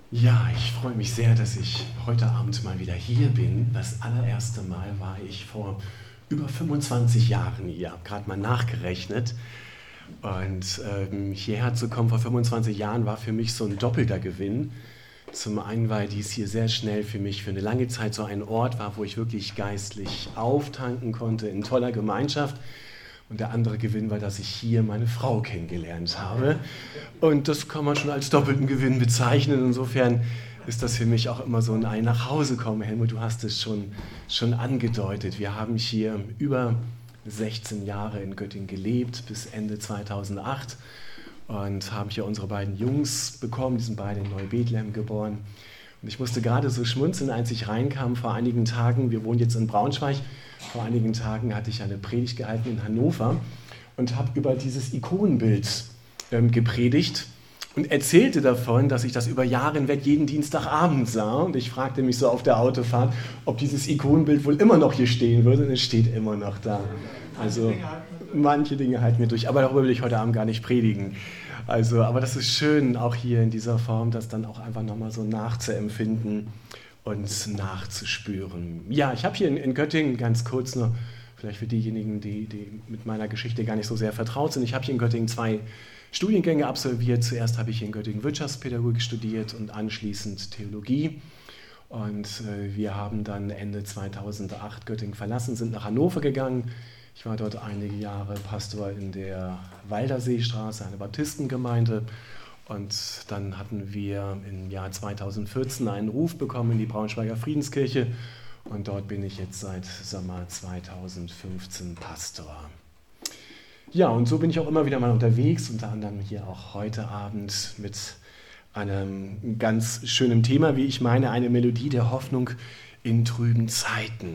Ja, ich freue mich sehr, dass ich heute Abend mal wieder hier bin. Das allererste Mal war ich vor über 25 Jahren hier, habe gerade mal nachgerechnet. Und hierher zu kommen vor 25 Jahren war für mich so ein doppelter Gewinn. Zum einen, weil dies hier sehr schnell für mich für eine lange Zeit so ein Ort war, wo ich wirklich geistlich auftanken konnte in toller Gemeinschaft. Und der andere Gewinn war, dass ich hier meine Frau kennengelernt habe. Und das kann man schon als doppelten Gewinn bezeichnen. Insofern ist das für mich auch immer so ein Nachhausekommen. Helmut, du hast es schon angedeutet. Wir haben hier über 16 Jahre in Göttingen gelebt, bis Ende 2008. Und haben hier unsere beiden Jungs bekommen, die sind beide in Neubethlehem geboren. Und ich musste gerade so schmunzeln, als ich reinkam vor einigen Tagen. Wir wohnen jetzt in Braunschweig. Vor einigen Tagen hatte ich eine Predigt gehalten in Hannover und habe über dieses Ikonenbild gepredigt und erzählte davon, dass ich das über Jahre hinweg jeden Dienstagabend sah. Und ich fragte mich so auf der Autofahrt, ob dieses Ikonenbild wohl immer noch hier stehen würde. Und es steht immer noch da. Also manche Dinge halten mir durch, aber darüber will ich heute Abend gar nicht predigen. Also, aber das ist schön, auch hier in dieser Form, das dann auch einfach nochmal so nachzuempfinden und nachzuspüren. Ja, ich habe hier in Göttingen, ganz kurz nur, vielleicht für diejenigen, die mit meiner Geschichte gar nicht so sehr vertraut sind, ich habe hier in Göttingen 2 Studiengänge absolviert. Zuerst habe ich hier in Göttingen Wirtschaftspädagogik studiert und anschließend Theologie. Und wir haben dann Ende 2008 Göttingen verlassen, sind nach Hannover gegangen. Ich war dort einige Jahre Pastor in der Walderseestraße, einer Baptistengemeinde. Und dann hatten wir im Jahr 2014 einen Ruf bekommen in die Braunschweiger Friedenskirche. Und dort bin ich jetzt seit Sommer 2015 Pastor. Ja, und so bin ich auch immer wieder mal unterwegs, unter anderem hier auch heute Abend mit einem ganz schönen Thema, wie ich meine, eine Melodie der Hoffnung in trüben Zeiten.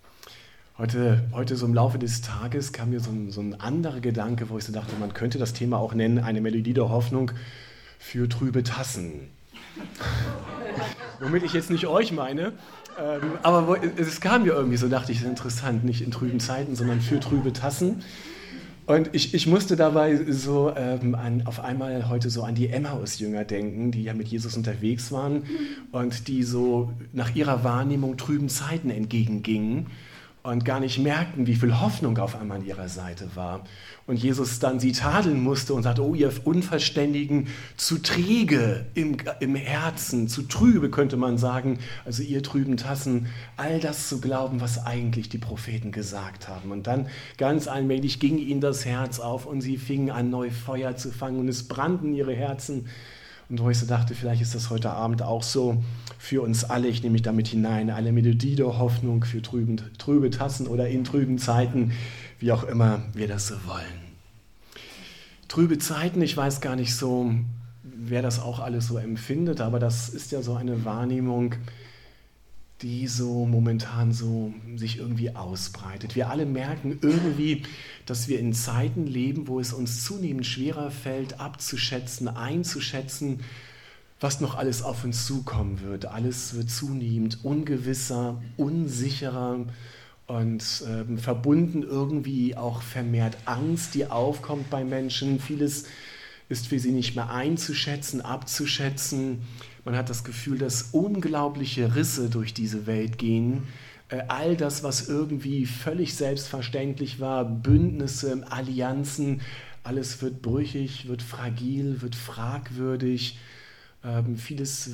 Heute so im Laufe des Tages kam mir so ein anderer Gedanke, wo ich so dachte, man könnte das Thema auch nennen, eine Melodie der Hoffnung für trübe Tassen. Womit ich jetzt nicht euch meine, aber es kam mir irgendwie so, dachte ich, das ist interessant, nicht in trüben Zeiten, sondern für trübe Tassen. Und ich musste dabei so auf einmal heute so an die Emmaus-Jünger denken, die ja mit Jesus unterwegs waren und die so nach ihrer Wahrnehmung trüben Zeiten entgegengingen und gar nicht merkten, wie viel Hoffnung auf einmal an ihrer Seite war. Und Jesus dann sie tadeln musste und sagte, oh ihr Unverständigen, zu träge im Herzen, zu trübe könnte man sagen, also ihr trüben Tassen, all das zu glauben, was eigentlich die Propheten gesagt haben. Und dann ganz allmählich ging ihnen das Herz auf und sie fingen an, neu Feuer zu fangen und es brannten ihre Herzen. Und wo ich so dachte, vielleicht ist das heute Abend auch so für uns alle, ich nehme mich damit hinein, eine Melodie der Hoffnung für trübe Tassen oder in trüben Zeiten, wie auch immer wir das so wollen. Trübe Zeiten, ich weiß gar nicht so, wer das auch alles so empfindet, aber das ist ja so eine Wahrnehmung, die so momentan so sich irgendwie ausbreitet. Wir alle merken irgendwie, dass wir in Zeiten leben, wo es uns zunehmend schwerer fällt, abzuschätzen, einzuschätzen, was noch alles auf uns zukommen wird. Alles wird zunehmend ungewisser, unsicherer und verbunden irgendwie auch vermehrt Angst, die aufkommt bei Menschen. Vieles ist für sie nicht mehr einzuschätzen, abzuschätzen. Man hat das Gefühl, dass unglaubliche Risse durch diese Welt gehen. All das, was irgendwie völlig selbstverständlich war, Bündnisse, Allianzen, alles wird brüchig, wird fragil, wird fragwürdig. Vieles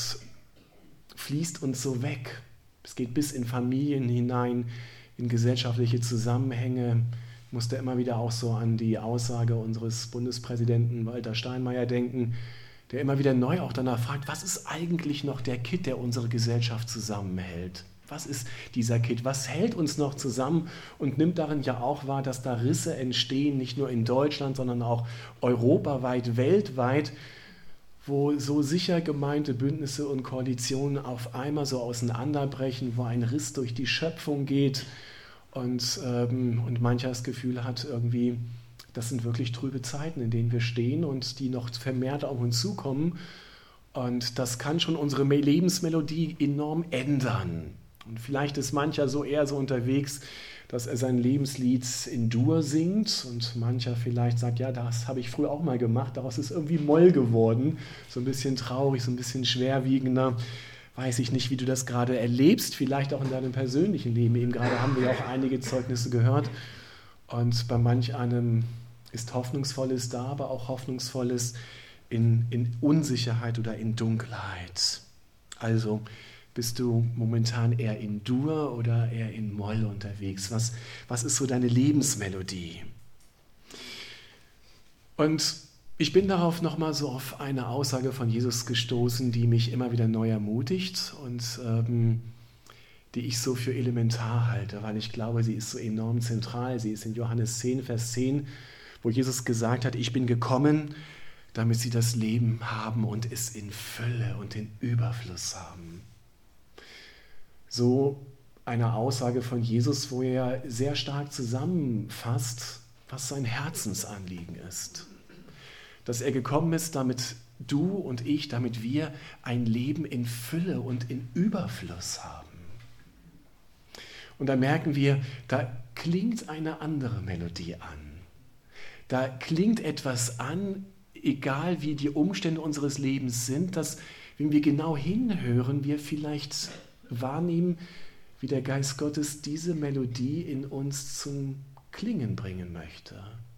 fließt uns so weg. Es geht bis in Familien hinein, in gesellschaftliche Zusammenhänge. Ich musste immer wieder auch so an die Aussage unseres Bundespräsidenten Walter Steinmeier denken, der immer wieder neu auch danach fragt, was ist eigentlich noch der Kitt, der unsere Gesellschaft zusammenhält? Was ist dieser Kitt? Was hält uns noch zusammen? Und nimmt darin ja auch wahr, dass da Risse entstehen, nicht nur in Deutschland, sondern auch europaweit, weltweit, wo so sicher gemeinte Bündnisse und Koalitionen auf einmal so auseinanderbrechen, wo ein Riss durch die Schöpfung geht und mancher das Gefühl hat, irgendwie, das sind wirklich trübe Zeiten, in denen wir stehen und die noch vermehrt auf uns zukommen. Und das kann schon unsere Lebensmelodie enorm ändern. Und vielleicht ist mancher so eher so unterwegs, dass er sein Lebenslied in Dur singt und mancher vielleicht sagt, ja, das habe ich früher auch mal gemacht, daraus ist irgendwie Moll geworden, so ein bisschen traurig, so ein bisschen schwerwiegender. Weiß ich nicht, wie du das gerade erlebst, vielleicht auch in deinem persönlichen Leben. Eben gerade haben wir ja auch einige Zeugnisse gehört und bei manch einem ist Hoffnungsvolles da, aber auch Hoffnungsvolles in Unsicherheit oder in Dunkelheit. Also bist du momentan eher in Dur oder eher in Moll unterwegs? Was ist so deine Lebensmelodie? Und ich bin darauf nochmal so auf eine Aussage von Jesus gestoßen, die mich immer wieder neu ermutigt und die ich so für elementar halte, weil ich glaube, sie ist so enorm zentral. Sie ist in Johannes 10, Vers 10, wo Jesus gesagt hat, ich bin gekommen, damit sie das Leben haben und es in Fülle und in Überfluss haben. So eine Aussage von Jesus, wo er sehr stark zusammenfasst, was sein Herzensanliegen ist. Dass er gekommen ist, damit du und ich, damit wir ein Leben in Fülle und in Überfluss haben. Und da merken wir, da klingt eine andere Melodie an. Da klingt etwas an, egal wie die Umstände unseres Lebens sind, dass, wenn wir genau hinhören, wir vielleicht wahrnehmen, wie der Geist Gottes diese Melodie in uns zum Klingen bringen möchte.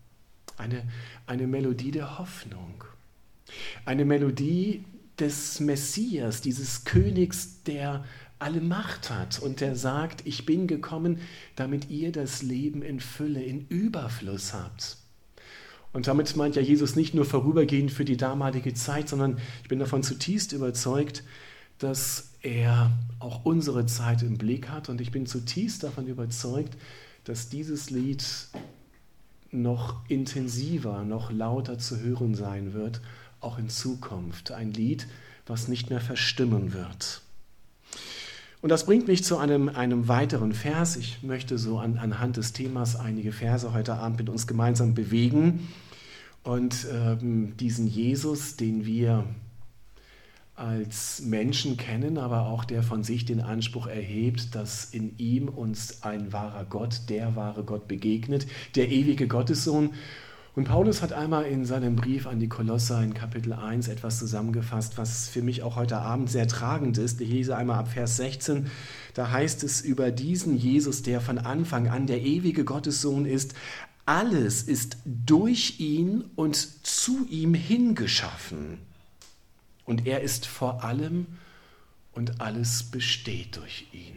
Eine Melodie der Hoffnung. Eine Melodie des Messias, dieses Königs, der alle Macht hat und der sagt, ich bin gekommen, damit ihr das Leben in Fülle, in Überfluss habt. Und damit meint ja Jesus nicht nur vorübergehend für die damalige Zeit, sondern ich bin davon zutiefst überzeugt, dass er auch unsere Zeit im Blick hat. Und ich bin zutiefst davon überzeugt, dass dieses Lied noch intensiver, noch lauter zu hören sein wird, auch in Zukunft. Ein Lied, was nicht mehr verstimmen wird. Und das bringt mich zu einem weiteren Vers. Ich möchte so anhand des Themas einige Verse heute Abend mit uns gemeinsam bewegen. Und diesen Jesus, den wir als Menschen kennen, aber auch der von sich den Anspruch erhebt, dass in ihm uns ein wahrer Gott, der wahre Gott begegnet, der ewige Gottessohn. Und Paulus hat einmal in seinem Brief an die Kolosser in Kapitel 1 etwas zusammengefasst, was für mich auch heute Abend sehr tragend ist. Ich lese einmal ab Vers 16, da heißt es über diesen Jesus, der von Anfang an der ewige Gottessohn ist, alles ist durch ihn und zu ihm hingeschaffen. Und er ist vor allem und alles besteht durch ihn.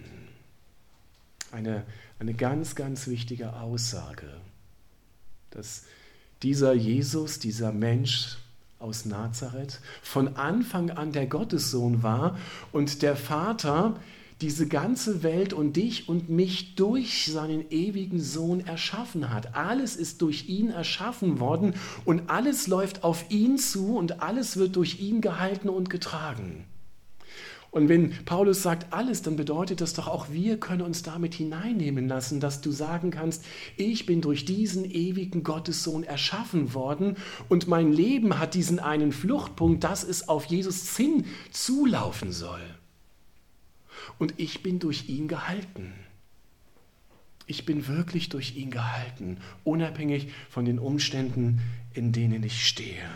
Eine ganz, ganz wichtige Aussage, dass dieser Jesus, dieser Mensch aus Nazareth von Anfang an der Gottessohn war und der Vater diese ganze Welt und dich und mich durch seinen ewigen Sohn erschaffen hat. Alles ist durch ihn erschaffen worden und alles läuft auf ihn zu und alles wird durch ihn gehalten und getragen. Und wenn Paulus sagt alles, dann bedeutet das doch auch, wir können uns damit hineinnehmen lassen, dass du sagen kannst, ich bin durch diesen ewigen Gottessohn erschaffen worden und mein Leben hat diesen einen Fluchtpunkt, dass es auf Jesus hin zulaufen soll. Und ich bin durch ihn gehalten. Ich bin wirklich durch ihn gehalten, unabhängig von den Umständen, in denen ich stehe.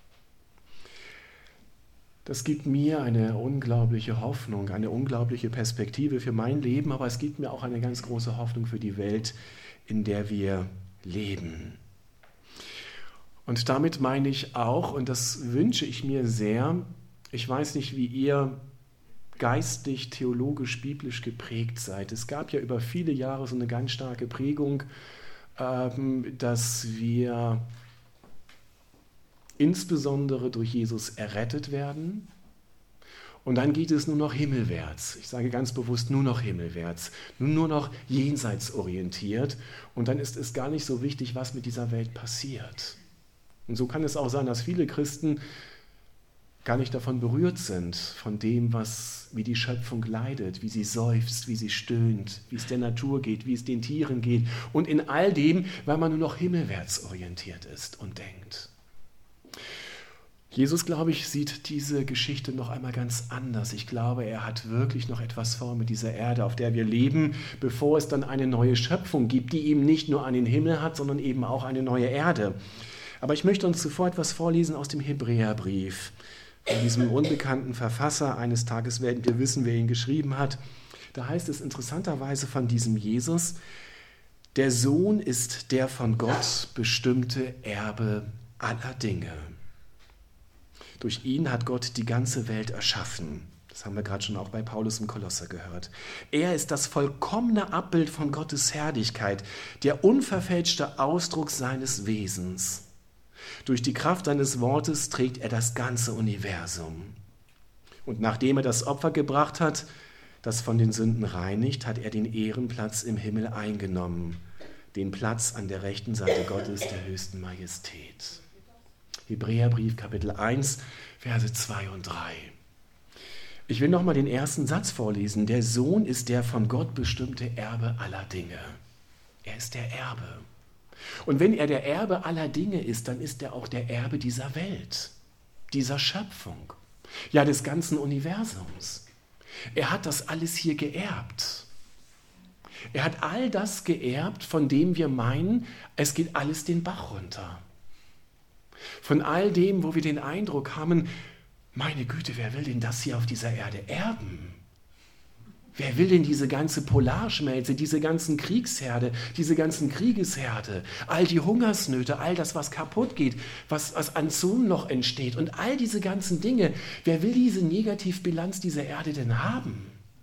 Das gibt mir eine unglaubliche Hoffnung, eine unglaubliche Perspektive für mein Leben, aber es gibt mir auch eine ganz große Hoffnung für die Welt, in der wir leben. Und damit meine ich auch, und das wünsche ich mir sehr, ich weiß nicht, wie ihr geistig, theologisch, biblisch geprägt seid. Es gab ja über viele Jahre so eine ganz starke Prägung, dass wir insbesondere durch Jesus errettet werden und dann geht es nur noch himmelwärts. Ich sage ganz bewusst nur noch himmelwärts, nur noch jenseitsorientiert und dann ist es gar nicht so wichtig, was mit dieser Welt passiert. Und so kann es auch sein, dass viele Christen gar nicht davon berührt sind, von dem, wie die Schöpfung leidet, wie sie seufzt, wie sie stöhnt, wie es der Natur geht, wie es den Tieren geht und in all dem, weil man nur noch himmelwärts orientiert ist und denkt. Jesus, glaube ich, sieht diese Geschichte noch einmal ganz anders. Ich glaube, er hat wirklich noch etwas vor mit dieser Erde, auf der wir leben, bevor es dann eine neue Schöpfung gibt, die eben nicht nur einen Himmel hat, sondern eben auch eine neue Erde. Aber ich möchte uns zuvor etwas vorlesen aus dem Hebräerbrief, von diesem unbekannten Verfasser. Eines Tages werden wir wissen, wer ihn geschrieben hat. Da heißt es interessanterweise von diesem Jesus: Der Sohn ist der von Gott bestimmte Erbe aller Dinge. Durch ihn hat Gott die ganze Welt erschaffen. Das haben wir gerade schon auch bei Paulus im Kolosser gehört. Er ist das vollkommene Abbild von Gottes Herrlichkeit, der unverfälschte Ausdruck seines Wesens. Durch die Kraft seines Wortes trägt er das ganze Universum. Und nachdem er das Opfer gebracht hat, das von den Sünden reinigt, hat er den Ehrenplatz im Himmel eingenommen, den Platz an der rechten Seite Gottes, der höchsten Majestät. Hebräerbrief, Kapitel 1, Verse 2 und 3. Ich will nochmal den ersten Satz vorlesen. Der Sohn ist der von Gott bestimmte Erbe aller Dinge. Er ist der Erbe. Und wenn er der Erbe aller Dinge ist, dann ist er auch der Erbe dieser Welt, dieser Schöpfung, ja des ganzen Universums. Er hat das alles hier geerbt. Er hat all das geerbt, von dem wir meinen, es geht alles den Bach runter. Von all dem, wo wir den Eindruck haben, meine Güte, wer will denn das hier auf dieser Erde erben? Wer will denn diese ganze Polarschmelze, diese ganzen Kriegsherde, diese ganzen Kriegesherde, all die Hungersnöte, all das, was kaputt geht, was an Zonen noch entsteht und all diese ganzen Dinge, wer will diese Negativbilanz dieser Erde denn haben?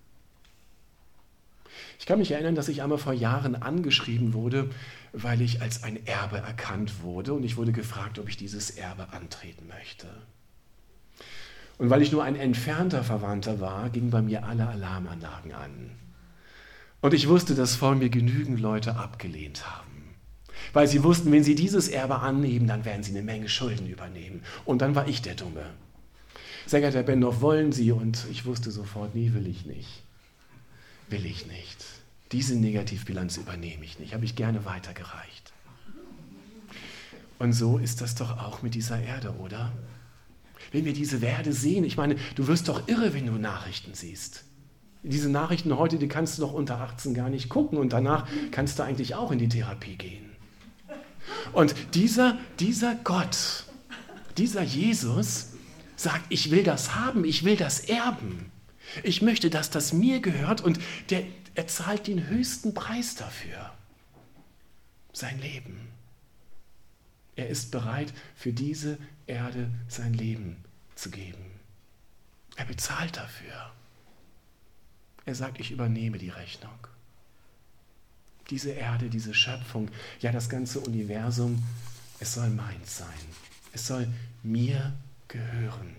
Ich kann mich erinnern, dass ich einmal vor Jahren angeschrieben wurde, weil ich als ein Erbe erkannt wurde und ich wurde gefragt, ob ich dieses Erbe antreten möchte. Und weil ich nur ein entfernter Verwandter war, gingen bei mir alle Alarmanlagen an. Und ich wusste, dass vor mir genügend Leute abgelehnt haben, weil sie wussten, wenn sie dieses Erbe annehmen, dann werden sie eine Menge Schulden übernehmen. Und dann war ich der Dumme. Sehr geehrter Herr Bendorf, wollen Sie? Und ich wusste sofort, nee, will ich nicht. Will ich nicht. Diese Negativbilanz übernehme ich nicht, habe ich gerne weitergereicht. Und so ist das doch auch mit dieser Erde, oder? Wenn wir diese Erde sehen, ich meine, du wirst doch irre, wenn du Nachrichten siehst. Diese Nachrichten heute, die kannst du doch unter 18 gar nicht gucken und danach kannst du eigentlich auch in die Therapie gehen. Und dieser Gott, dieser Jesus sagt, ich will das haben, ich will das erben. Ich möchte, dass das mir gehört und er zahlt den höchsten Preis dafür. Sein Leben. Er ist bereit, für diese Erde sein Leben zu geben. Er bezahlt dafür. Er sagt, ich übernehme die Rechnung. Diese Erde, diese Schöpfung, ja das ganze Universum, es soll meins sein. Es soll mir gehören.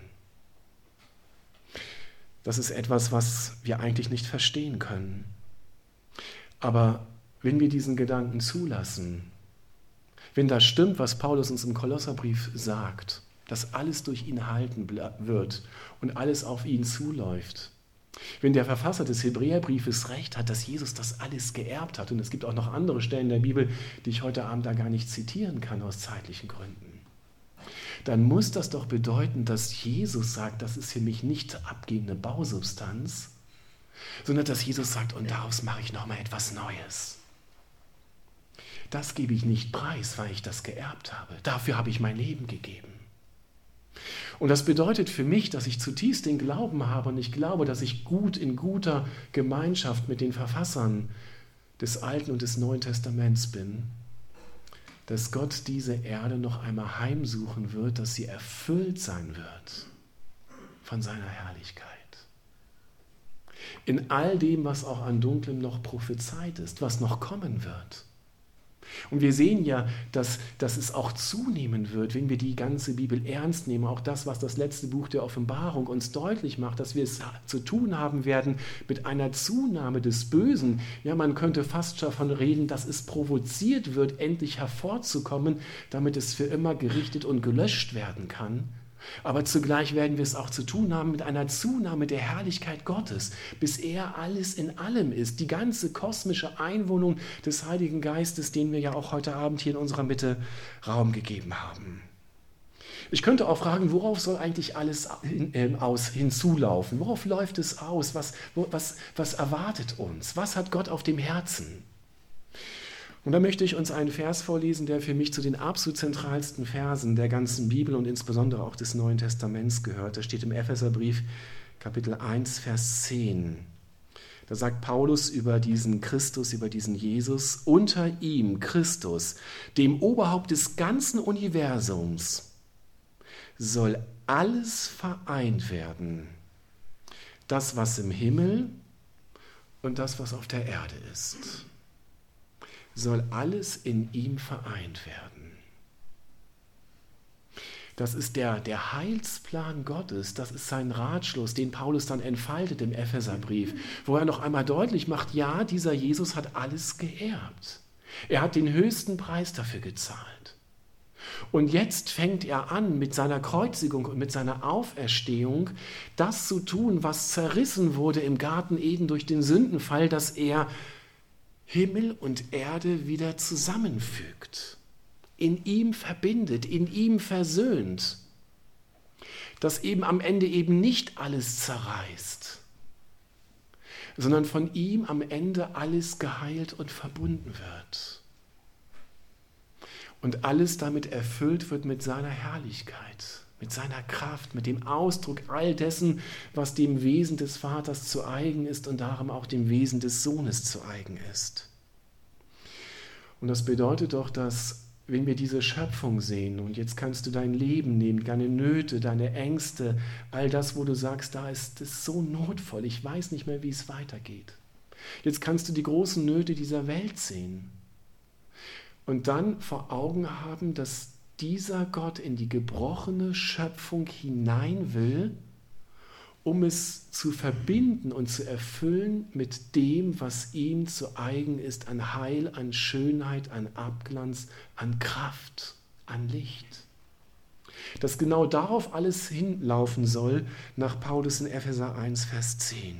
Das ist etwas, was wir eigentlich nicht verstehen können. Aber wenn wir diesen Gedanken zulassen, wenn das stimmt, was Paulus uns im Kolosserbrief sagt, dass alles durch ihn erhalten wird und alles auf ihn zuläuft, wenn der Verfasser des Hebräerbriefes recht hat, dass Jesus das alles geerbt hat, und es gibt auch noch andere Stellen der Bibel, die ich heute Abend da gar nicht zitieren kann aus zeitlichen Gründen, dann muss das doch bedeuten, dass Jesus sagt, das ist für mich nicht abgebende Bausubstanz, sondern dass Jesus sagt, und daraus mache ich nochmal etwas Neues. Das gebe ich nicht preis, weil ich das geerbt habe. Dafür habe ich mein Leben gegeben. Und das bedeutet für mich, dass ich zutiefst den Glauben habe und ich glaube, dass ich in guter Gemeinschaft mit den Verfassern des Alten und des Neuen Testaments bin, dass Gott diese Erde noch einmal heimsuchen wird, dass sie erfüllt sein wird von seiner Herrlichkeit. In all dem, was auch an Dunklem noch prophezeit ist, was noch kommen wird. Und wir sehen ja, dass es auch zunehmen wird, wenn wir die ganze Bibel ernst nehmen, auch das, was das letzte Buch der Offenbarung uns deutlich macht, dass wir es zu tun haben werden mit einer Zunahme des Bösen. Ja, man könnte fast davon reden, dass es provoziert wird, endlich hervorzukommen, damit es für immer gerichtet und gelöscht werden kann. Aber zugleich werden wir es auch zu tun haben mit einer Zunahme der Herrlichkeit Gottes, bis er alles in allem ist, die ganze kosmische Einwohnung des Heiligen Geistes, den wir ja auch heute Abend hier in unserer Mitte Raum gegeben haben. Ich könnte auch fragen, worauf soll eigentlich alles hinzulaufen? Worauf läuft es aus? Was erwartet uns? Was hat Gott auf dem Herzen? Und da möchte ich uns einen Vers vorlesen, der für mich zu den absolut zentralsten Versen der ganzen Bibel und insbesondere auch des Neuen Testaments gehört. Das steht im Epheserbrief, Kapitel 1, Vers 10. Da sagt Paulus über diesen Christus, über diesen Jesus: Unter ihm, Christus, dem Oberhaupt des ganzen Universums, soll alles vereint werden. Das, was im Himmel und das, was auf der Erde ist, soll alles in ihm vereint werden. Das ist der Heilsplan Gottes, das ist sein Ratschluss, den Paulus dann entfaltet im Epheserbrief, wo er noch einmal deutlich macht, ja, dieser Jesus hat alles geerbt. Er hat den höchsten Preis dafür gezahlt. Und jetzt fängt er an, mit seiner Kreuzigung und mit seiner Auferstehung das zu tun, was zerrissen wurde im Garten Eden durch den Sündenfall, dass er Himmel und Erde wieder zusammenfügt, in ihm verbindet, in ihm versöhnt, dass eben am Ende eben nicht alles zerreißt, sondern von ihm am Ende alles geheilt und verbunden wird. Und alles damit erfüllt wird mit seiner Herrlichkeit, mit seiner Kraft, mit dem Ausdruck all dessen, was dem Wesen des Vaters zu eigen ist und darum auch dem Wesen des Sohnes zu eigen ist. Und das bedeutet doch, dass, wenn wir diese Schöpfung sehen, und jetzt kannst du dein Leben nehmen, deine Nöte, deine Ängste, all das, wo du sagst, da ist es so notvoll, ich weiß nicht mehr, wie es weitergeht. Jetzt kannst du die großen Nöte dieser Welt sehen und dann vor Augen haben, dass dieser Gott in die gebrochene Schöpfung hinein will, um es zu verbinden und zu erfüllen mit dem, was ihm zu eigen ist, an Heil, an Schönheit, an Abglanz, an Kraft, an Licht. Dass genau darauf alles hinlaufen soll, nach Paulus in Epheser 1, Vers 10.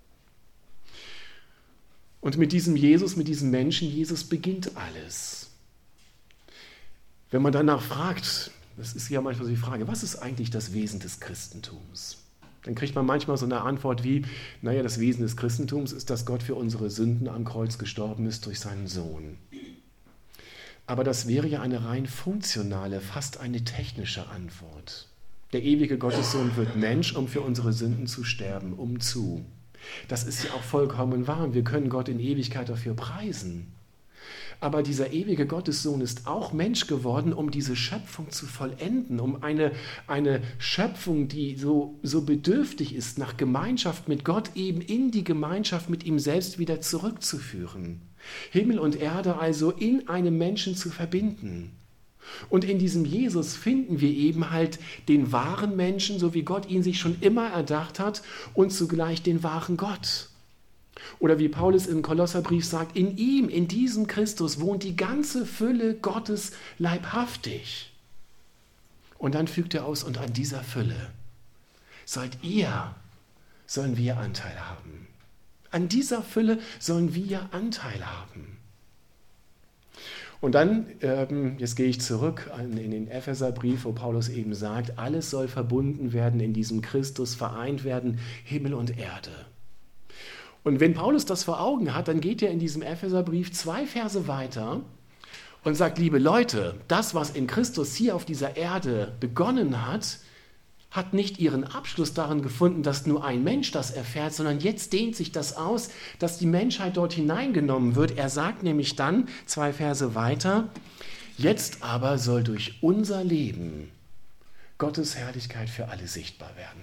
Und mit diesem Jesus, mit diesem Menschen, Jesus beginnt alles. Wenn man danach fragt, das ist ja manchmal so die Frage, was ist eigentlich das Wesen des Christentums? Dann kriegt man manchmal so eine Antwort wie, naja, das Wesen des Christentums ist, dass Gott für unsere Sünden am Kreuz gestorben ist durch seinen Sohn. Aber das wäre ja eine rein funktionale, fast eine technische Antwort. Der ewige Gottessohn wird Mensch, um für unsere Sünden zu sterben, umzu. Das ist ja auch vollkommen wahr. Wir können Gott in Ewigkeit dafür preisen. Aber dieser ewige Gottessohn ist auch Mensch geworden, um diese Schöpfung zu vollenden, um eine Schöpfung, die so bedürftig ist nach Gemeinschaft mit Gott, eben in die Gemeinschaft mit ihm selbst wieder zurückzuführen. Himmel und Erde also in einem Menschen zu verbinden. Und in diesem Jesus finden wir eben halt den wahren Menschen, so wie Gott ihn sich schon immer erdacht hat, und zugleich den wahren Gott. Oder wie Paulus im Kolosserbrief sagt, in ihm, in diesem Christus wohnt die ganze Fülle Gottes leibhaftig. Und dann fügt er aus, und an dieser Fülle sollen wir Anteil haben. An dieser Fülle sollen wir Anteil haben. Und dann, jetzt gehe ich zurück in den Epheserbrief, wo Paulus eben sagt, alles soll verbunden werden in diesem Christus, vereint werden, Himmel und Erde. Und wenn Paulus das vor Augen hat, dann geht er in diesem Epheserbrief 2 Verse weiter und sagt, liebe Leute, das, was in Christus hier auf dieser Erde begonnen hat, hat nicht ihren Abschluss darin gefunden, dass nur ein Mensch das erfährt, sondern jetzt dehnt sich das aus, dass die Menschheit dort hineingenommen wird. Er sagt nämlich dann, 2 Verse weiter, jetzt aber soll durch unser Leben Gottes Herrlichkeit für alle sichtbar werden.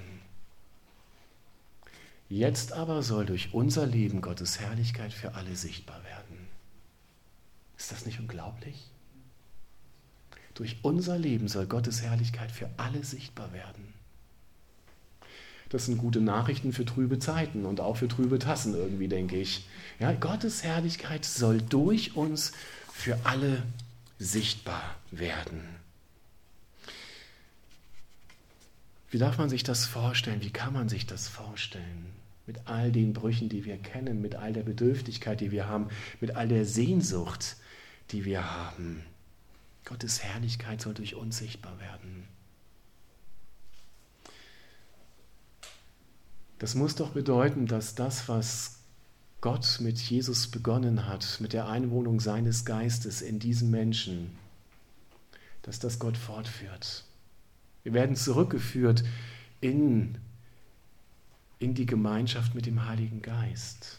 Jetzt aber soll durch unser Leben Gottes Herrlichkeit für alle sichtbar werden. Ist das nicht unglaublich? Durch unser Leben soll Gottes Herrlichkeit für alle sichtbar werden. Das sind gute Nachrichten für trübe Zeiten und auch für trübe Tassen irgendwie, denke ich. Ja, Gottes Herrlichkeit soll durch uns für alle sichtbar werden. Wie darf man sich das vorstellen? Wie kann man sich das vorstellen? Mit all den Brüchen, die wir kennen, mit all der Bedürftigkeit, die wir haben, mit all der Sehnsucht, die wir haben. Gottes Herrlichkeit soll durch uns sichtbar werden. Das muss doch bedeuten, dass das, was Gott mit Jesus begonnen hat, mit der Einwohnung seines Geistes in diesem Menschen, dass das Gott fortführt. Wir werden zurückgeführt in die Gemeinschaft mit dem Heiligen Geist,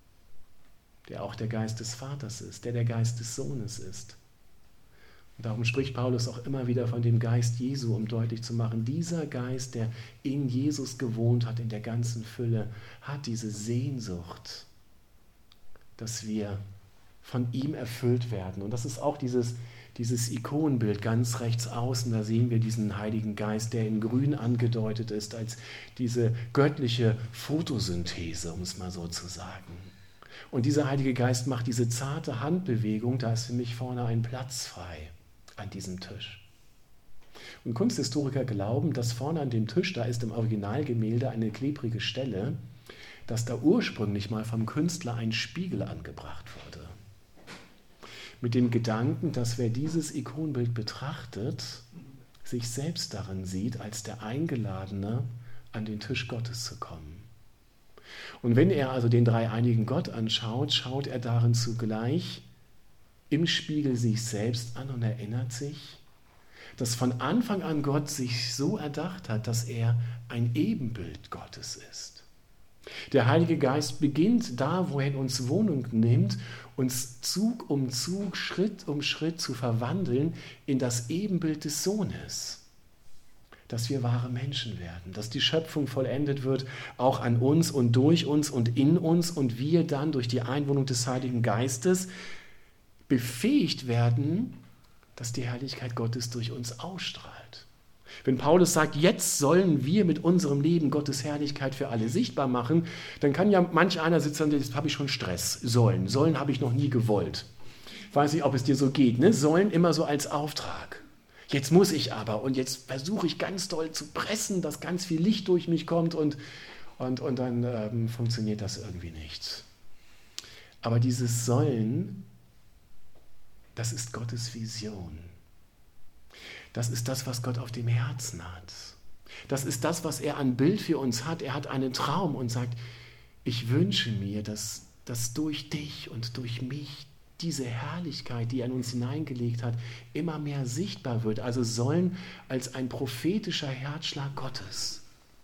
der auch der Geist des Vaters ist, der Geist des Sohnes ist. Und darum spricht Paulus auch immer wieder von dem Geist Jesu, um deutlich zu machen, dieser Geist, der in Jesus gewohnt hat, in der ganzen Fülle, hat diese Sehnsucht, dass wir von ihm erfüllt werden. Und das ist auch dieses Ikonenbild ganz rechts außen, da sehen wir diesen Heiligen Geist, der in Grün angedeutet ist, als diese göttliche Photosynthese, um es mal so zu sagen. Und dieser Heilige Geist macht diese zarte Handbewegung, da ist für mich vorne ein Platz frei an diesem Tisch. Und Kunsthistoriker glauben, dass vorne an dem Tisch, da ist im Originalgemälde eine klebrige Stelle, dass da ursprünglich mal vom Künstler ein Spiegel angebracht wurde. Mit dem Gedanken, dass wer dieses Ikonenbild betrachtet, sich selbst darin sieht, als der Eingeladene an den Tisch Gottes zu kommen. Und wenn er also den dreieinigen Gott anschaut, schaut er darin zugleich im Spiegel sich selbst an und erinnert sich, dass von Anfang an Gott sich so erdacht hat, dass er ein Ebenbild Gottes ist. Der Heilige Geist beginnt da, wo er in uns Wohnung nimmt, uns Zug um Zug, Schritt um Schritt zu verwandeln in das Ebenbild des Sohnes. Dass wir wahre Menschen werden, dass die Schöpfung vollendet wird, auch an uns und durch uns und in uns und wir dann durch die Einwohnung des Heiligen Geistes befähigt werden, dass die Herrlichkeit Gottes durch uns ausstrahlt. Wenn Paulus sagt, jetzt sollen wir mit unserem Leben Gottes Herrlichkeit für alle sichtbar machen, dann kann ja manch einer sitzen und sagen, jetzt habe ich schon Stress. Sollen habe ich noch nie gewollt. Ich weiß nicht, ob es dir so geht, ne? Sollen immer so als Auftrag. Jetzt muss ich aber und jetzt versuche ich ganz doll zu pressen, dass ganz viel Licht durch mich kommt und dann funktioniert das irgendwie nicht. Aber dieses Sollen, das ist Gottes Vision. Das ist das, was Gott auf dem Herzen hat. Das ist das, was er an Bild für uns hat. Er hat einen Traum und sagt, ich wünsche mir, dass durch dich und durch mich diese Herrlichkeit, die er in uns hineingelegt hat, immer mehr sichtbar wird. Also Sollen als ein prophetischer Herzschlag Gottes.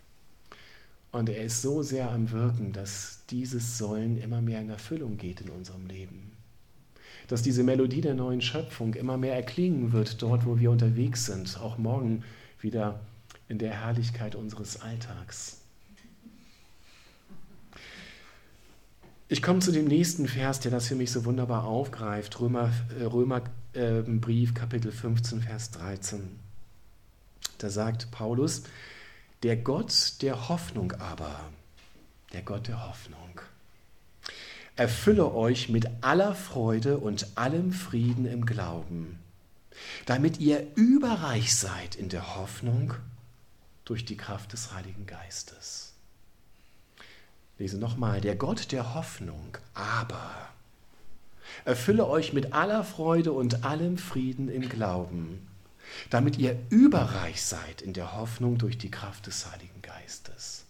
Und er ist so sehr am Wirken, dass dieses Sollen immer mehr in Erfüllung geht in unserem Leben. Dass diese Melodie der neuen Schöpfung immer mehr erklingen wird, dort, wo wir unterwegs sind, auch morgen wieder in der Herrlichkeit unseres Alltags. Ich komme zu dem nächsten Vers, der das für mich so wunderbar aufgreift, Römerbrief, Kapitel 15, Vers 13. Da sagt Paulus, der Gott der Hoffnung aber, der Gott der Hoffnung, erfülle euch mit aller Freude und allem Frieden im Glauben, damit ihr überreich seid in der Hoffnung durch die Kraft des Heiligen Geistes. Lese nochmal, der Gott der Hoffnung aber erfülle euch mit aller Freude und allem Frieden im Glauben, damit ihr überreich seid in der Hoffnung durch die Kraft des Heiligen Geistes.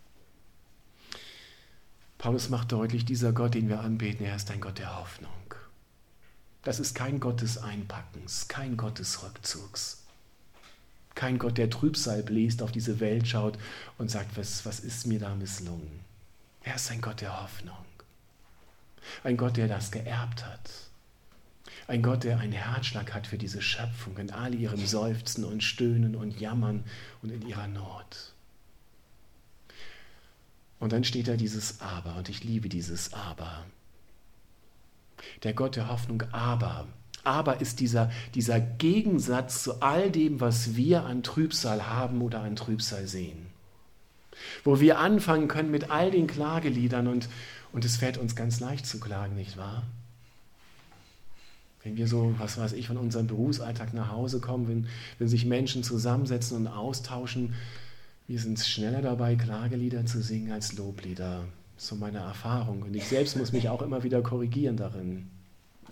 Paulus macht deutlich, dieser Gott, den wir anbeten, er ist ein Gott der Hoffnung. Das ist kein Gott des Einpackens, kein Gott des Rückzugs, kein Gott, der Trübsal bläst, auf diese Welt schaut und sagt, was ist mir da misslungen? Er ist ein Gott der Hoffnung, ein Gott, der das geerbt hat, ein Gott, der einen Herzschlag hat für diese Schöpfung in all ihrem Seufzen und Stöhnen und Jammern und in ihrer Not. Und dann steht da dieses Aber, und ich liebe dieses Aber. Der Gott der Hoffnung, aber. Aber ist dieser Gegensatz zu all dem, was wir an Trübsal haben oder an Trübsal sehen. Wo wir anfangen können mit all den Klageliedern und es fällt uns ganz leicht zu klagen, nicht wahr? Wenn wir so, was weiß ich, von unserem Berufsalltag nach Hause kommen, wenn sich Menschen zusammensetzen und austauschen, wir sind schneller dabei, Klagelieder zu singen als Loblieder. Das ist so meine Erfahrung. Und ich selbst muss mich auch immer wieder korrigieren darin.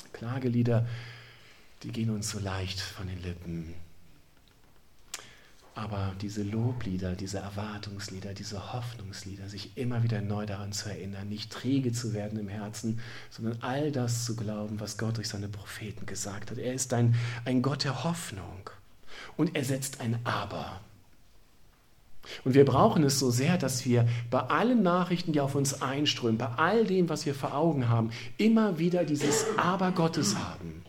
Klagelieder, die gehen uns so leicht von den Lippen. Aber diese Loblieder, diese Erwartungslieder, diese Hoffnungslieder, sich immer wieder neu daran zu erinnern, nicht träge zu werden im Herzen, sondern all das zu glauben, was Gott durch seine Propheten gesagt hat. Er ist ein Gott der Hoffnung und er setzt ein Aber. Und wir brauchen es so sehr, dass wir bei allen Nachrichten, die auf uns einströmen, bei all dem, was wir vor Augen haben, immer wieder dieses Aber Gottes haben.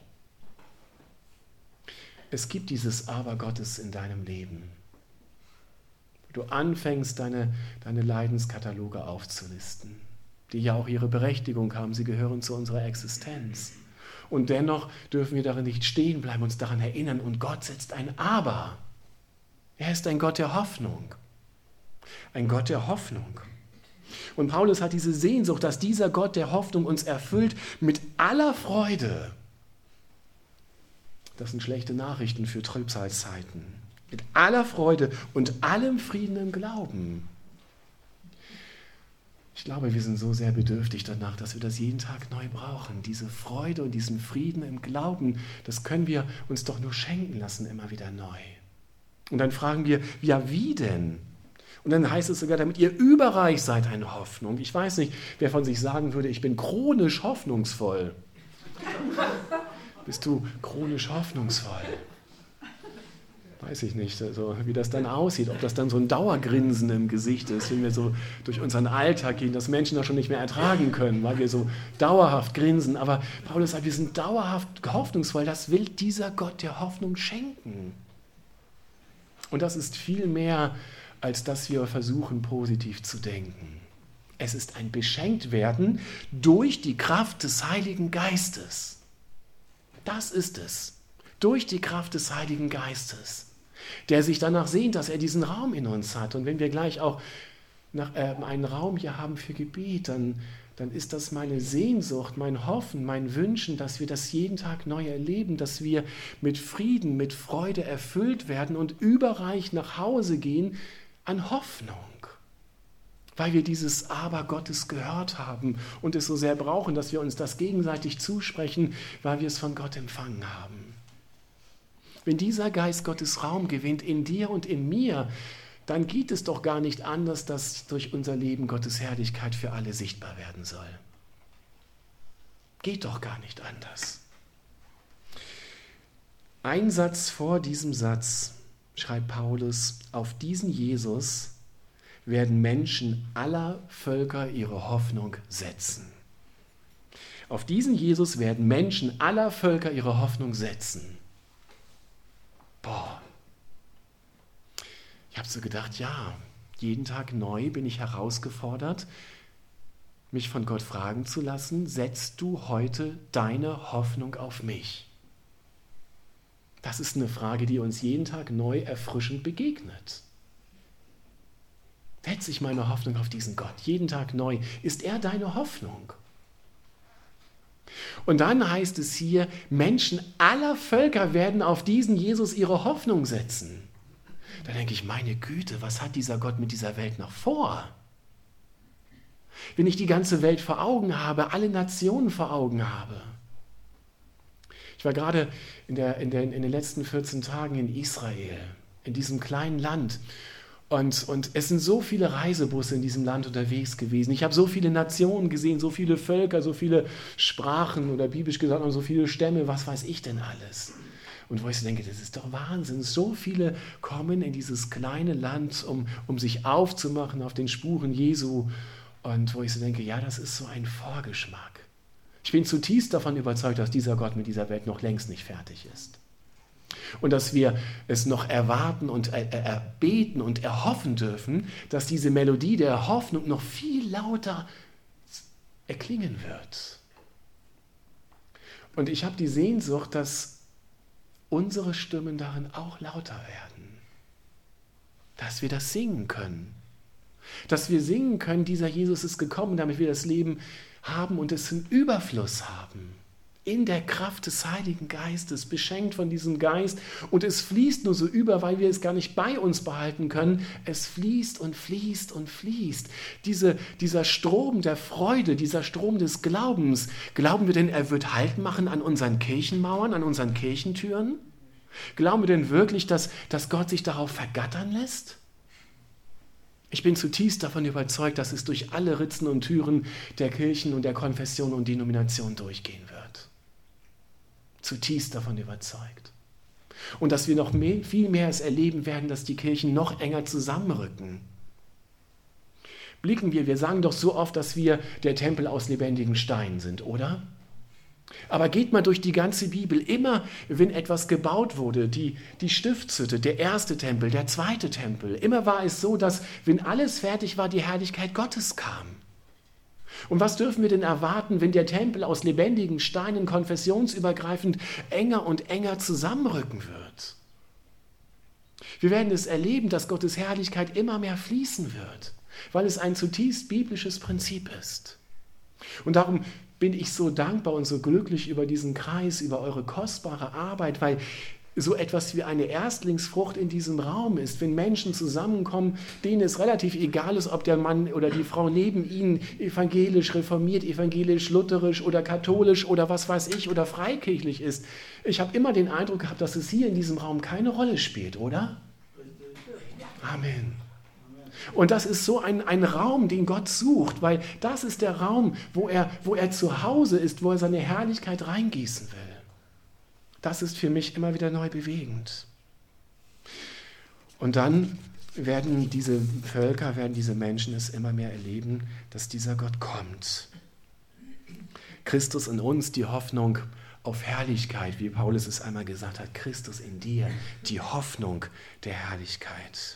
Es gibt dieses Aber Gottes in deinem Leben. Du anfängst, deine Leidenskataloge aufzulisten, die ja auch ihre Berechtigung haben, sie gehören zu unserer Existenz. Und dennoch dürfen wir darin nicht stehen bleiben, uns daran erinnern. Und Gott setzt ein Aber. Er ist ein Gott der Hoffnung. Ein Gott der Hoffnung. Und Paulus hat diese Sehnsucht, dass dieser Gott der Hoffnung uns erfüllt mit aller Freude. Das sind schlechte Nachrichten für Trübsalzeiten. Mit aller Freude und allem Frieden im Glauben. Ich glaube, wir sind so sehr bedürftig danach, dass wir das jeden Tag neu brauchen. Diese Freude und diesen Frieden im Glauben, das können wir uns doch nur schenken lassen, immer wieder neu. Und dann fragen wir, ja wie denn? Und dann heißt es sogar, damit ihr überreich seid an Hoffnung. Ich weiß nicht, wer von sich sagen würde, ich bin chronisch hoffnungsvoll. Bist du chronisch hoffnungsvoll? Weiß ich nicht, also, wie das dann aussieht, ob das dann so ein Dauergrinsen im Gesicht ist, wenn wir so durch unseren Alltag gehen, dass Menschen das schon nicht mehr ertragen können, weil wir so dauerhaft grinsen. Aber Paulus sagt, wir sind dauerhaft hoffnungsvoll, das will dieser Gott der Hoffnung schenken. Und das ist viel mehr, als dass wir versuchen, positiv zu denken. Es ist ein Beschenktwerden durch die Kraft des Heiligen Geistes. Das ist es. Durch die Kraft des Heiligen Geistes, der sich danach sehnt, dass er diesen Raum in uns hat. Und wenn wir gleich auch einen Raum hier haben für Gebet, dann ist das meine Sehnsucht, mein Hoffen, mein Wünschen, dass wir das jeden Tag neu erleben, dass wir mit Frieden, mit Freude erfüllt werden und überreich nach Hause gehen an Hoffnung. Weil wir dieses Aber Gottes gehört haben und es so sehr brauchen, dass wir uns das gegenseitig zusprechen, weil wir es von Gott empfangen haben. Wenn dieser Geist Gottes Raum gewinnt in dir und in mir, dann geht es doch gar nicht anders, dass durch unser Leben Gottes Herrlichkeit für alle sichtbar werden soll. Geht doch gar nicht anders. Ein Satz vor diesem Satz schreibt Paulus, auf diesen Jesus werden Menschen aller Völker ihre Hoffnung setzen. Auf diesen Jesus werden Menschen aller Völker ihre Hoffnung setzen. Boah, ich habe so gedacht, ja, jeden Tag neu bin ich herausgefordert, mich von Gott fragen zu lassen, setzt du heute deine Hoffnung auf mich? Das ist eine Frage, die uns jeden Tag neu erfrischend begegnet. Setze ich meine Hoffnung auf diesen Gott, jeden Tag neu? Ist er deine Hoffnung? Und dann heißt es hier, Menschen aller Völker werden auf diesen Jesus ihre Hoffnung setzen. Da denke ich, meine Güte, was hat dieser Gott mit dieser Welt noch vor? Wenn ich die ganze Welt vor Augen habe, alle Nationen vor Augen habe. Ich war gerade in den letzten 14 Tagen in Israel, in diesem kleinen Land. Und es sind so viele Reisebusse in diesem Land unterwegs gewesen. Ich habe so viele Nationen gesehen, so viele Völker, so viele Sprachen oder biblisch gesagt so viele Stämme, was weiß ich denn alles. Und wo ich so denke, das ist doch Wahnsinn. So viele kommen in dieses kleine Land, um sich aufzumachen auf den Spuren Jesu. Und wo ich so denke, ja, das ist so ein Vorgeschmack. Ich bin zutiefst davon überzeugt, dass dieser Gott mit dieser Welt noch längst nicht fertig ist. Und dass wir es noch erwarten und erbeten und erhoffen dürfen, dass diese Melodie der Hoffnung noch viel lauter erklingen wird. Und ich habe die Sehnsucht, dass unsere Stimmen darin auch lauter werden. Dass wir das singen können. Dass wir singen können, dieser Jesus ist gekommen, damit wir das Leben haben und es in Überfluss haben. In der Kraft des Heiligen Geistes, beschenkt von diesem Geist. Und es fließt nur so über, weil wir es gar nicht bei uns behalten können. Es fließt und fließt und fließt. Dieser Strom der Freude, dieser Strom des Glaubens. Glauben wir denn, er wird Halt machen an unseren Kirchenmauern, an unseren Kirchentüren? Glauben wir denn wirklich, dass Gott sich darauf vergattern lässt? Ich bin zutiefst davon überzeugt, dass es durch alle Ritzen und Türen der Kirchen und der Konfession und Denomination durchgehen wird. Zutiefst davon überzeugt. Und dass wir noch viel mehr es erleben werden, dass die Kirchen noch enger zusammenrücken. Wir sagen doch so oft, dass wir der Tempel aus lebendigen Steinen sind, oder? Aber geht mal durch die ganze Bibel, immer wenn etwas gebaut wurde, die Stiftshütte, der erste Tempel, der zweite Tempel, immer war es so, dass wenn alles fertig war, die Herrlichkeit Gottes kam. Und was dürfen wir denn erwarten, wenn der Tempel aus lebendigen Steinen konfessionsübergreifend enger und enger zusammenrücken wird? Wir werden es erleben, dass Gottes Herrlichkeit immer mehr fließen wird, weil es ein zutiefst biblisches Prinzip ist. Und darum bin ich so dankbar und so glücklich über diesen Kreis, über eure kostbare Arbeit, weil so etwas wie eine Erstlingsfrucht in diesem Raum ist, wenn Menschen zusammenkommen, denen es relativ egal ist, ob der Mann oder die Frau neben ihnen evangelisch, reformiert, evangelisch, lutherisch oder katholisch oder was weiß ich oder freikirchlich ist. Ich habe immer den Eindruck gehabt, dass es hier in diesem Raum keine Rolle spielt, oder? Amen. Und das ist so ein Raum, den Gott sucht, weil das ist der Raum, wo er zu Hause ist, wo er seine Herrlichkeit reingießen will. Das ist für mich immer wieder neu bewegend. Und dann werden diese Völker, diese Menschen es immer mehr erleben, dass dieser Gott kommt. Christus in uns, die Hoffnung auf Herrlichkeit, wie Paulus es einmal gesagt hat, Christus in dir, die Hoffnung der Herrlichkeit.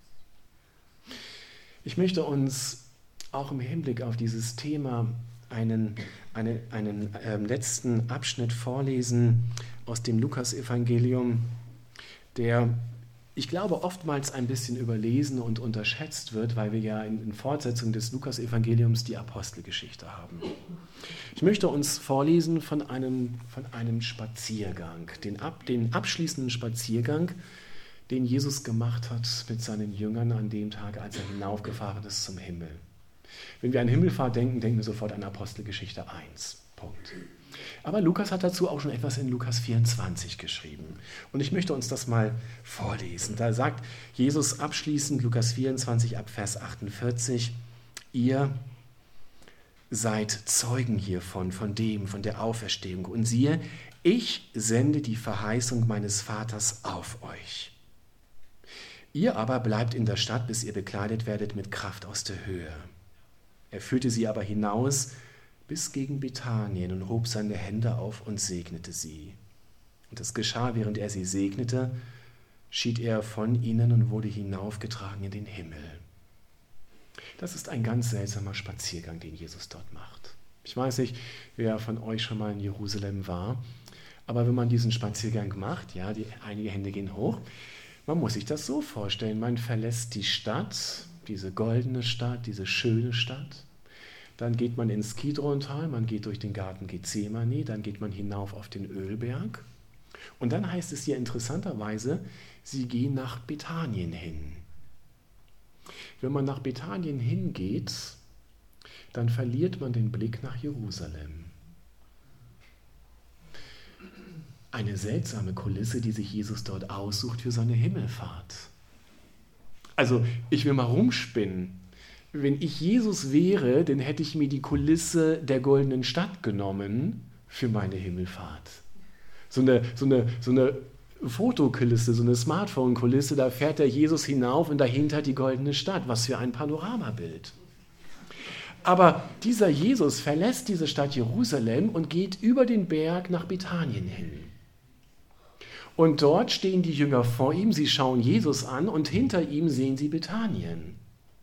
Ich möchte uns auch im Hinblick auf dieses Thema einen letzten Abschnitt vorlesen aus dem Lukas-Evangelium, der, ich glaube, oftmals ein bisschen überlesen und unterschätzt wird, weil wir ja in Fortsetzung des Lukas-Evangeliums die Apostelgeschichte haben. Ich möchte uns vorlesen von einem Spaziergang, den abschließenden Spaziergang, den Jesus gemacht hat mit seinen Jüngern an dem Tag, als er hinaufgefahren ist zum Himmel. Wenn wir an Himmelfahrt denken, denken wir sofort an Apostelgeschichte 1. Punkt. Aber Lukas hat dazu auch schon etwas in Lukas 24 geschrieben. Und ich möchte uns das mal vorlesen. Da sagt Jesus abschließend, Lukas 24 ab Vers 48, ihr seid Zeugen hiervon, von der Auferstehung. Und siehe, ich sende die Verheißung meines Vaters auf euch. Ihr aber bleibt in der Stadt, bis ihr bekleidet werdet mit Kraft aus der Höhe. Er führte sie aber hinaus bis gegen Bethanien und hob seine Hände auf und segnete sie. Und es geschah, während er sie segnete, schied er von ihnen und wurde hinaufgetragen in den Himmel. Das ist ein ganz seltsamer Spaziergang, den Jesus dort macht. Ich weiß nicht, wer von euch schon mal in Jerusalem war, aber wenn man diesen Spaziergang macht, ja, einige Hände gehen hoch, man muss sich das so vorstellen, man verlässt die Stadt, diese goldene Stadt, diese schöne Stadt. Dann geht man ins Kidrontal, man geht durch den Garten Gethsemane, dann geht man hinauf auf den Ölberg. Und dann heißt es hier interessanterweise, sie gehen nach Bethanien hin. Wenn man nach Bethanien hingeht, dann verliert man den Blick nach Jerusalem. Eine seltsame Kulisse, die sich Jesus dort aussucht für seine Himmelfahrt. Also, ich will mal rumspinnen. Wenn ich Jesus wäre, dann hätte ich mir die Kulisse der goldenen Stadt genommen für meine Himmelfahrt. So eine Fotokulisse, so eine Smartphone-Kulisse, da fährt der Jesus hinauf und dahinter die goldene Stadt. Was für ein Panoramabild. Aber dieser Jesus verlässt diese Stadt Jerusalem und geht über den Berg nach Bethanien hin. Und dort stehen die Jünger vor ihm, sie schauen Jesus an und hinter ihm sehen sie Bethanien.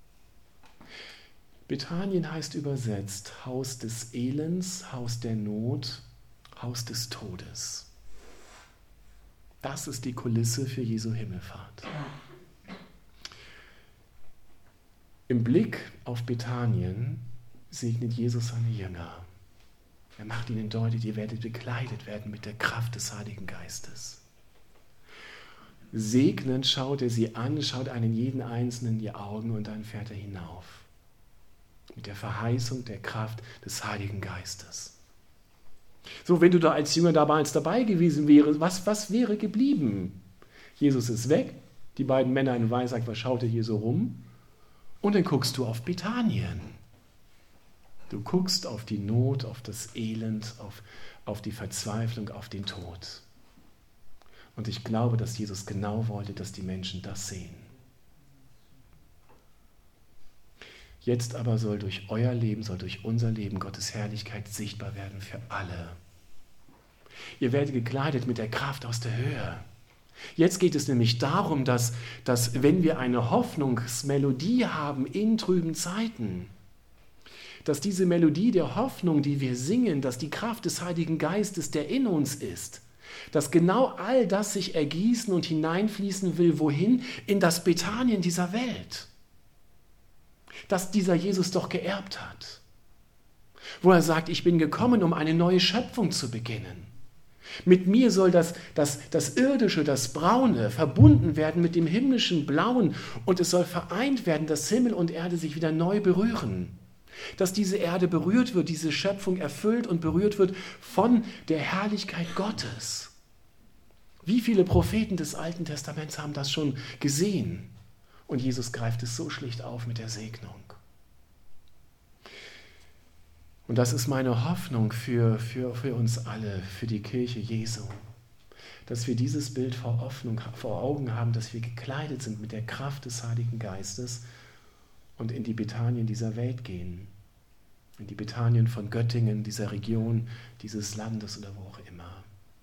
Bethanien heißt übersetzt Haus des Elends, Haus der Not, Haus des Todes. Das ist die Kulisse für Jesu Himmelfahrt. Im Blick auf Bethanien segnet Jesus seine Jünger. Er macht ihnen deutlich, ihr werdet bekleidet werden mit der Kraft des Heiligen Geistes. Segnend schaut er sie an, schaut einen jeden Einzelnen in die Augen und dann fährt er hinauf. Mit der Verheißung der Kraft des Heiligen Geistes. So, wenn du da als Jünger damals dabei gewesen wärst, was wäre geblieben? Jesus ist weg, die beiden Männer in Weiß, was schaut er hier so rum? Und dann guckst du auf Bethanien. Du guckst auf die Not, auf das Elend, auf die Verzweiflung, auf den Tod. Und ich glaube, dass Jesus genau wollte, dass die Menschen das sehen. Jetzt aber soll durch euer Leben, soll durch unser Leben Gottes Herrlichkeit sichtbar werden für alle. Ihr werdet gekleidet mit der Kraft aus der Höhe. Jetzt geht es nämlich darum, dass wenn wir eine Hoffnungsmelodie haben in trüben Zeiten, dass diese Melodie der Hoffnung, die wir singen, dass die Kraft des Heiligen Geistes, der in uns ist, dass genau all das sich ergießen und hineinfließen will, wohin? In das Bethanien dieser Welt, das dieser Jesus doch geerbt hat, wo er sagt, ich bin gekommen, um eine neue Schöpfung zu beginnen. Mit mir soll das Irdische, das Braune verbunden werden mit dem himmlischen Blauen und es soll vereint werden, dass Himmel und Erde sich wieder neu berühren. Dass diese Erde berührt wird, diese Schöpfung erfüllt und berührt wird von der Herrlichkeit Gottes. Wie viele Propheten des Alten Testaments haben das schon gesehen? Und Jesus greift es so schlicht auf mit der Segnung. Und das ist meine Hoffnung für uns alle, für die Kirche Jesu, dass wir dieses Bild vor Augen haben, dass wir gekleidet sind mit der Kraft des Heiligen Geistes und in die Bethanien dieser Welt gehen, in die Bethanien von Göttingen, dieser Region, dieses Landes oder wo auch immer.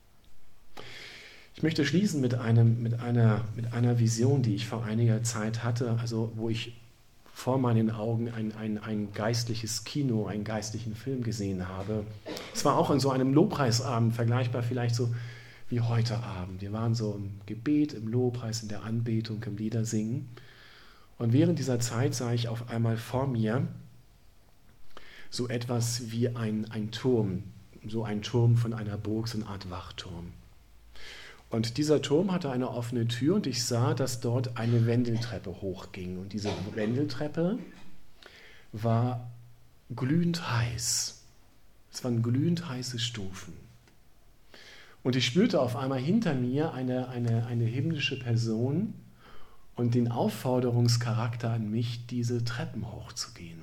Ich möchte schließen mit einer Vision, die ich vor einiger Zeit hatte, also wo ich vor meinen Augen ein geistliches Kino, einen geistlichen Film gesehen habe. Es war auch an so einem Lobpreisabend, vergleichbar vielleicht so wie heute Abend. Wir waren so im Gebet, im Lobpreis, in der Anbetung, im Liedersingen. Und während dieser Zeit sah ich auf einmal vor mir so etwas wie ein Turm, so ein Turm von einer Burg, so eine Art Wachturm. Und dieser Turm hatte eine offene Tür und ich sah, dass dort eine Wendeltreppe hochging. Und diese Wendeltreppe war glühend heiß. Es waren glühend heiße Stufen. Und ich spürte auf einmal hinter mir eine himmlische Person und den Aufforderungscharakter an mich, diese Treppen hochzugehen.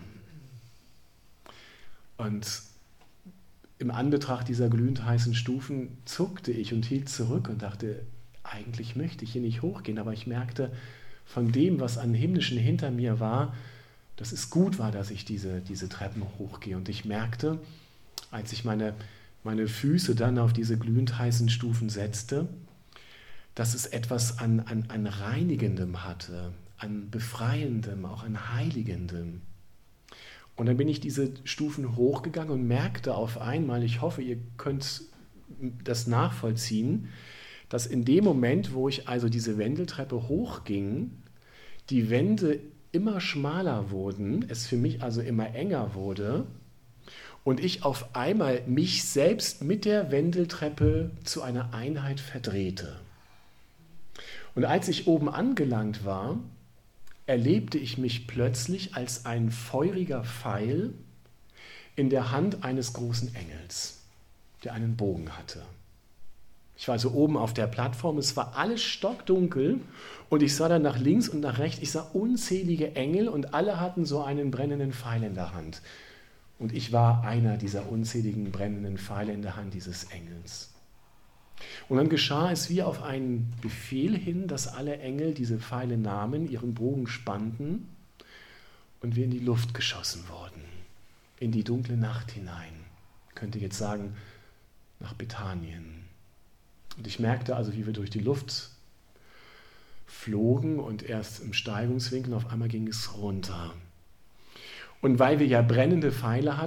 Und im Anbetracht dieser glühend heißen Stufen zuckte ich und hielt zurück und dachte, eigentlich möchte ich hier nicht hochgehen, aber ich merkte von dem, was an Himmlischen hinter mir war, dass es gut war, dass ich diese Treppen hochgehe. Und ich merkte, als ich meine Füße dann auf diese glühend heißen Stufen setzte, dass es etwas an Reinigendem hatte, an Befreiendem, auch an Heiligendem. Und dann bin ich diese Stufen hochgegangen und merkte auf einmal, ich hoffe, ihr könnt das nachvollziehen, dass in dem Moment, wo ich also diese Wendeltreppe hochging, die Wände immer schmaler wurden, es für mich also immer enger wurde und ich auf einmal mich selbst mit der Wendeltreppe zu einer Einheit verdrehte. Und als ich oben angelangt war, erlebte ich mich plötzlich als ein feuriger Pfeil in der Hand eines großen Engels, der einen Bogen hatte. Ich war also oben auf der Plattform, es war alles stockdunkel und ich sah dann nach links und nach rechts, ich sah unzählige Engel und alle hatten so einen brennenden Pfeil in der Hand. Und ich war einer dieser unzähligen brennenden Pfeile in der Hand dieses Engels. Und dann geschah es wie auf einen Befehl hin, dass alle Engel diese Pfeile nahmen, ihren Bogen spannten und wir in die Luft geschossen wurden, in die dunkle Nacht hinein. Ich könnte jetzt sagen, nach Bethanien. Und ich merkte also, wie wir durch die Luft flogen und erst im Steigungswinkel, auf einmal ging es runter. Und weil wir ja brennende Pfeile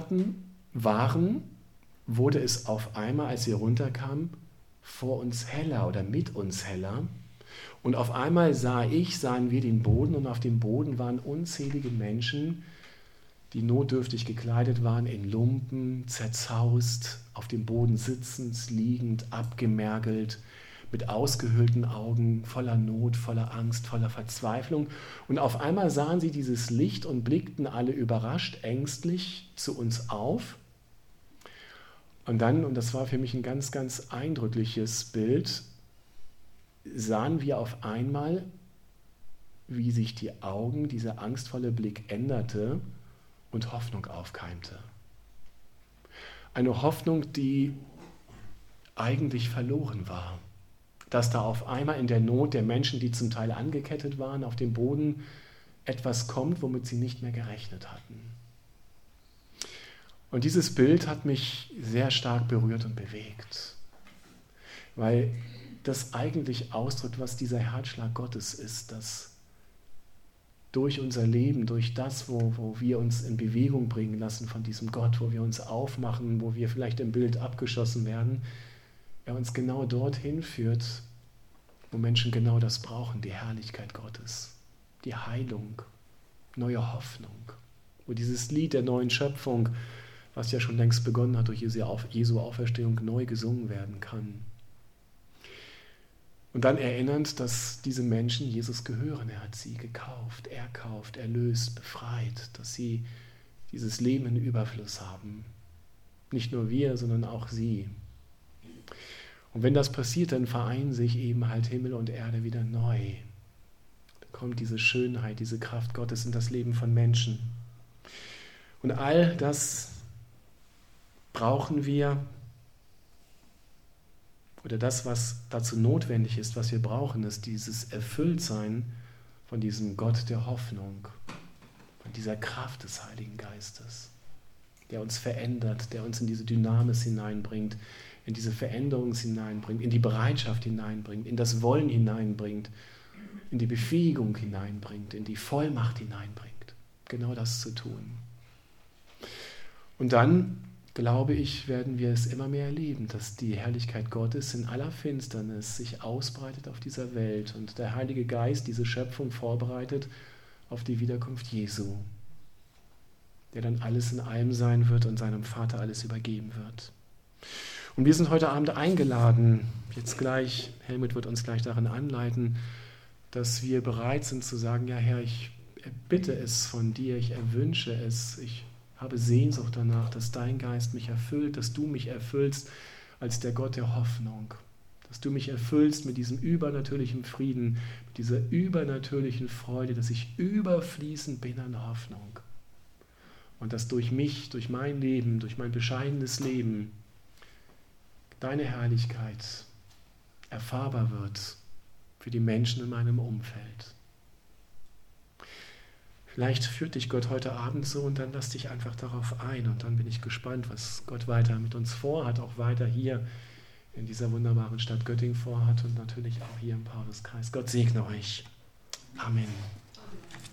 wurde es auf einmal, als wir runterkamen, vor uns heller oder mit uns heller. Und auf einmal sahen wir den Boden und auf dem Boden waren unzählige Menschen, die notdürftig gekleidet waren, in Lumpen, zerzaust, auf dem Boden sitzend, liegend, abgemergelt, mit ausgehöhlten Augen, voller Not, voller Angst, voller Verzweiflung. Und auf einmal sahen sie dieses Licht und blickten alle überrascht, ängstlich zu uns auf. Und dann, und das war für mich ein ganz, ganz eindrückliches Bild, sahen wir auf einmal, wie sich die Augen, dieser angstvolle Blick änderte und Hoffnung aufkeimte. Eine Hoffnung, die eigentlich verloren war. Dass da auf einmal in der Not der Menschen, die zum Teil angekettet waren, auf dem Boden etwas kommt, womit sie nicht mehr gerechnet hatten. Und dieses Bild hat mich sehr stark berührt und bewegt, weil das eigentlich ausdrückt, was dieser Herzschlag Gottes ist, dass durch unser Leben, durch das, wo wir uns in Bewegung bringen lassen von diesem Gott, wo wir uns aufmachen, wo wir vielleicht im Bild abgeschossen werden, er uns genau dorthin führt, wo Menschen genau das brauchen, die Herrlichkeit Gottes, die Heilung, neue Hoffnung, wo dieses Lied der neuen Schöpfung, was ja schon längst begonnen hat durch Jesu Auferstehung, neu gesungen werden kann. Und dann erinnernd, dass diese Menschen Jesus gehören. Er hat sie gekauft, erkauft, erlöst, befreit, dass sie dieses Leben in Überfluss haben. Nicht nur wir, sondern auch sie. Und wenn das passiert, dann vereinen sich eben halt Himmel und Erde wieder neu. Dann kommt diese Schönheit, diese Kraft Gottes in das Leben von Menschen. Und all das brauchen wir, oder das, was dazu notwendig ist, was wir brauchen, ist dieses Erfülltsein von diesem Gott der Hoffnung, von dieser Kraft des Heiligen Geistes, der uns verändert, der uns in diese Dynamis hineinbringt, in diese Veränderung hineinbringt, in die Bereitschaft hineinbringt, in das Wollen hineinbringt, in die Befähigung hineinbringt, in die Vollmacht hineinbringt, genau das zu tun. Und dann, glaube ich, werden wir es immer mehr erleben, dass die Herrlichkeit Gottes in aller Finsternis sich ausbreitet auf dieser Welt und der Heilige Geist diese Schöpfung vorbereitet auf die Wiederkunft Jesu, der dann alles in allem sein wird und seinem Vater alles übergeben wird. Und wir sind heute Abend eingeladen, jetzt gleich, Helmut wird uns gleich darin anleiten, dass wir bereit sind zu sagen, ja Herr, ich erbitte es von dir, ich erwünsche es, ich habe Sehnsucht danach, dass dein Geist mich erfüllt, dass du mich erfüllst als der Gott der Hoffnung, dass du mich erfüllst mit diesem übernatürlichen Frieden, mit dieser übernatürlichen Freude, dass ich überfließend bin an Hoffnung und dass durch mich, durch mein Leben, durch mein bescheidenes Leben deine Herrlichkeit erfahrbar wird für die Menschen in meinem Umfeld. Vielleicht führt dich Gott heute Abend so und dann lass dich einfach darauf ein und dann bin ich gespannt, was Gott weiter mit uns vorhat, auch weiter hier in dieser wunderbaren Stadt Göttingen vorhat und natürlich auch hier im Pauluskreis. Gott segne euch. Amen.